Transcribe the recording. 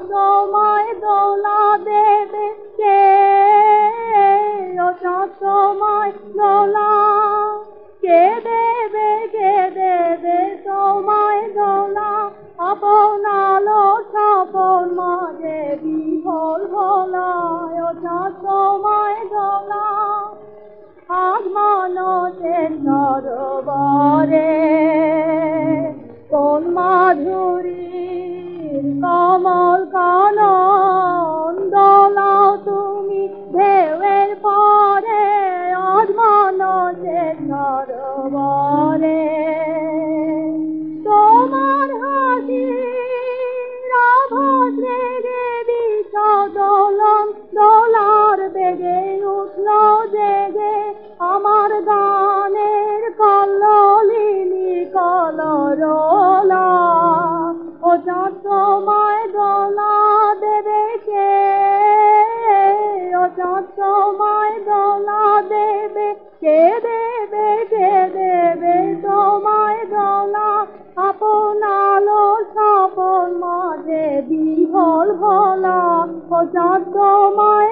তোমায় দোলা দেবে কে? ও চাঁদ তোমায় দোলা কে দেবে, কে দেবে তোমায় দোলা? আপন আলো স্বপন মাঝে বিহল ভোলায়। ও চাঁদ তোমায় দোলা আজ মানসের সরোবরে কোন মাধুরীর কমল কানন দোলাও তুমি ঢেউয়ের পরে আজ মানসের সরোবরে। তোমার হাসির আভাস রেগে দিশা দোলন দোলার বেগে উঠল জেগে আমার গানের কল্লোলিনী কলরোলা। ও চাঁদ তোমায় দোলা দেবে কে? ও চাঁদ তোমায় দোলা দেবে কে? দেবে, কে দেবে তোমায় দোলা? আপন আলো স্বপন মাঝে বিহল ভোলা। ও চাঁদ তোমায়